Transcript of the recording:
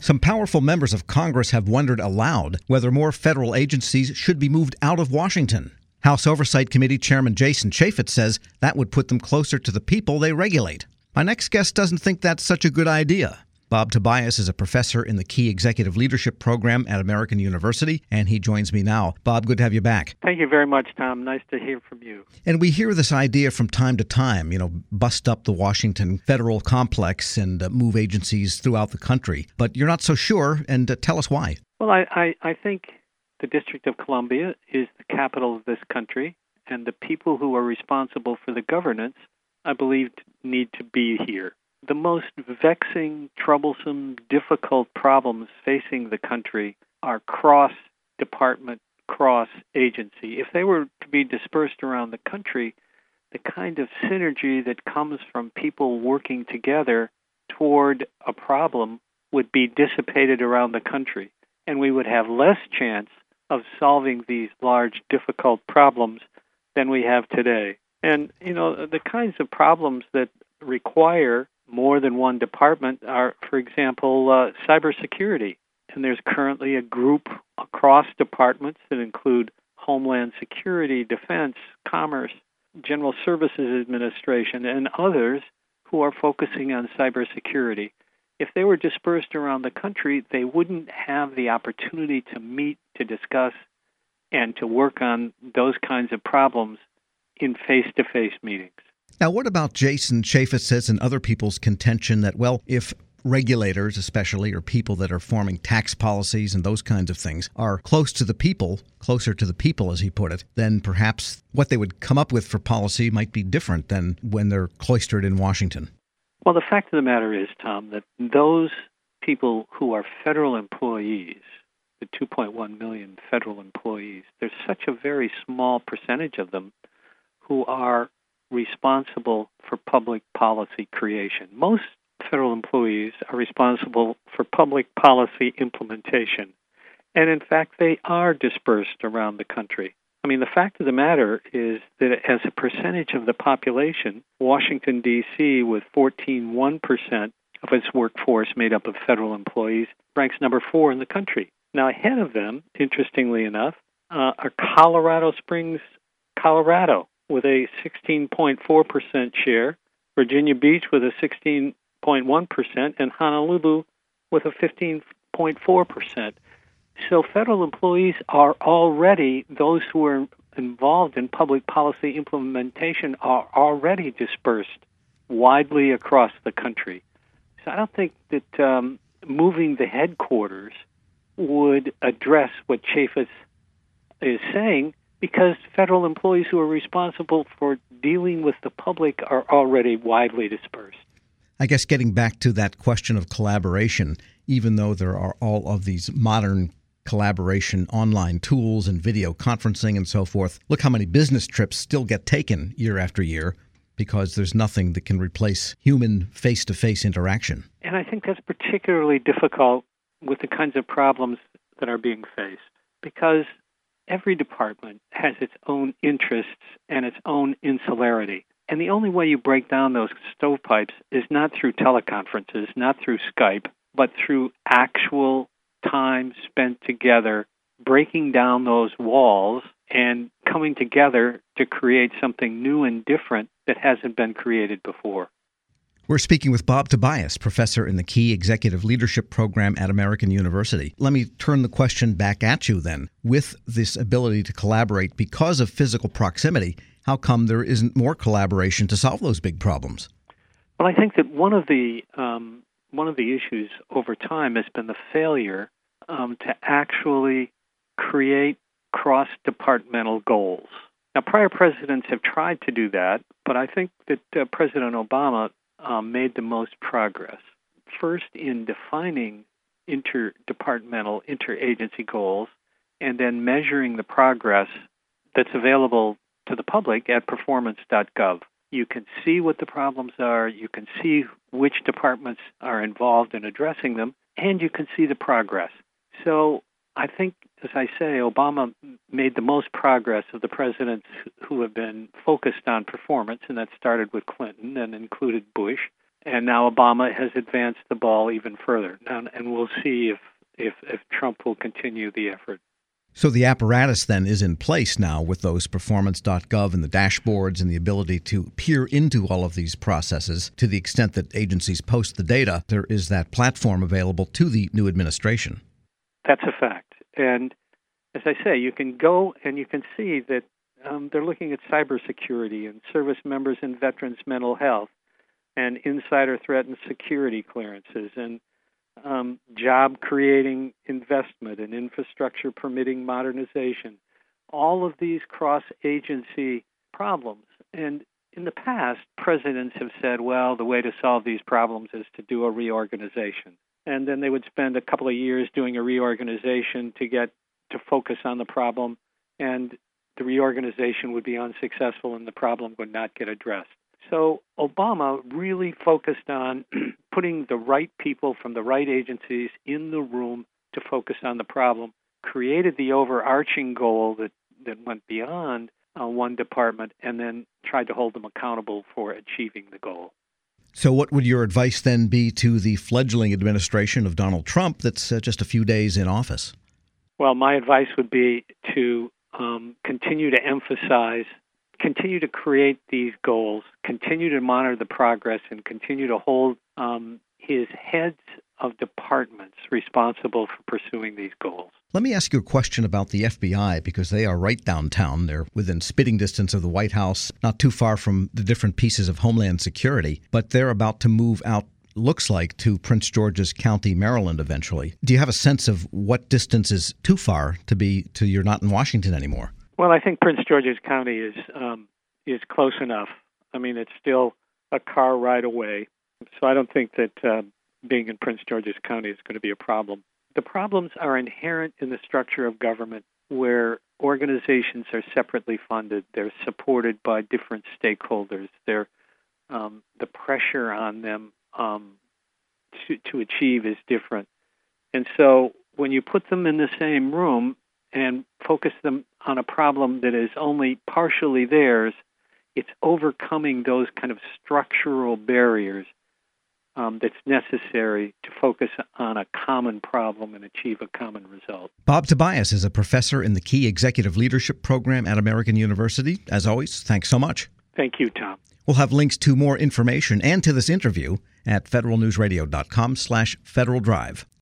Some powerful members of Congress have wondered aloud whether more federal agencies should be moved out of Washington. House Oversight Committee Chairman Jason Chaffetz says that would put them closer to the people they regulate. My next guest doesn't think that's such a good idea. Bob Tobias is a professor in the Key Executive Leadership Program at American University, and he joins me now. Bob, good to have you back. Thank you very much, Tom. Nice to hear from you. And we hear this idea from time to time, bust up the Washington federal complex and move agencies throughout the country. But you're not so sure, and tell us why. Well, I think the District of Columbia is the capital of this country, and the people who are responsible for the governance, I believe, need to be here. The most vexing, troublesome, difficult problems facing the country are cross-department, cross-agency. If they were to be dispersed around the country, the kind of synergy that comes from people working together toward a problem would be dissipated around the country, and we would have less chance of solving these large, difficult problems than we have today. And, the kinds of problems that require more than one department are, for example, cybersecurity. And there's currently a group across departments that include Homeland Security, Defense, Commerce, General Services Administration, and others who are focusing on cybersecurity. If they were dispersed around the country, they wouldn't have the opportunity to meet, to discuss, and to work on those kinds of problems in face-to-face meetings. Now, what about Jason Chaffetz and other people's contention that, if regulators especially, or people that are forming tax policies and those kinds of things, are closer to the people, as he put it, then perhaps what they would come up with for policy might be different than when they're cloistered in Washington? Well, the fact of the matter is, Tom, that those people who are federal employees, the 2.1 million federal employees, there's such a very small percentage of them who are responsible for public policy creation. Most federal employees are responsible for public policy implementation. And in fact, they are dispersed around the country. The fact of the matter is that as a percentage of the population, Washington, D.C., with 14.1% of its workforce made up of federal employees, ranks number 4 in the country. Now, ahead of them, interestingly enough, are Colorado Springs, Colorado, with a 16.4% share, Virginia Beach with a 16.1%, and Honolulu with a 15.4%. So federal employees are already, those who are involved in public policy implementation are already dispersed widely across the country. So I don't think that moving the headquarters would address what Chaffetz is saying, because federal employees who are responsible for dealing with the public are already widely dispersed. I guess getting back to that question of collaboration, even though there are all of these modern collaboration online tools and video conferencing and so forth, look how many business trips still get taken year after year because there's nothing that can replace human face-to-face interaction. And I think that's particularly difficult with the kinds of problems that are being faced, because every department has its own interests and its own insularity. And the only way you break down those stovepipes is not through teleconferences, not through Skype, but through actual time spent together, breaking down those walls and coming together to create something new and different that hasn't been created before. We're speaking with Bob Tobias, professor in the Key Executive Leadership Program at American University. Let me turn the question back at you then. With this ability to collaborate because of physical proximity, how come there isn't more collaboration to solve those big problems? Well, I think that one of the issues over time has been the failure to actually create cross-departmental goals. Now, prior presidents have tried to do that, but I think that President Obama made the most progress. First, in defining interdepartmental, interagency goals, and then measuring the progress that's available to the public at performance.gov. You can see what the problems are, you can see which departments are involved in addressing them, and you can see the progress. So I think, as I say, Obama made the most progress of the presidents who have been focused on performance, and that started with Clinton and included Bush. And now Obama has advanced the ball even further. And we'll see if Trump will continue the effort. So the apparatus then is in place now with those performance.gov and the dashboards and the ability to peer into all of these processes to the extent that agencies post the data. There is that platform available to the new administration. That's a fact. And as I say, you can go and you can see that they're looking at cybersecurity and service members and veterans' mental health and insider threat and security clearances and job-creating investment and infrastructure permitting modernization, all of these cross-agency problems. And in the past, presidents have said, well, the way to solve these problems is to do a reorganization. And then they would spend a couple of years doing a reorganization to focus on the problem, and the reorganization would be unsuccessful and the problem would not get addressed. So Obama really focused on putting the right people from the right agencies in the room to focus on the problem, created the overarching goal that went beyond one department, and then tried to hold them accountable for achieving the goal. So what would your advice then be to the fledgling administration of Donald Trump that's just a few days in office? Well, my advice would be to continue to emphasize, continue to create these goals, continue to monitor the progress, and continue to hold his heads of departments responsible for pursuing these goals. Let me ask you a question about the FBI, because they are right downtown. They're within spitting distance of the White House, not too far from the different pieces of Homeland Security, but they're about to move out, looks like, to Prince George's County, Maryland, eventually. Do you have a sense of what distance is too far to you're not in Washington anymore? Well, I think Prince George's County is close enough. I mean, it's still a car ride away, so I don't think that being in Prince George's County is going to be a problem. The problems are inherent in the structure of government, where organizations are separately funded. They're supported by different stakeholders. The pressure on them to achieve is different. And so when you put them in the same room and focus them on a problem that is only partially theirs, it's overcoming those kind of structural barriers that's necessary to focus on a common problem and achieve a common result. Bob Tobias is a professor in the Key Executive Leadership Program at American University. As always, thanks so much. Thank you, Tom. We'll have links to more information and to this interview at federalnewsradio.com/Federal Drive.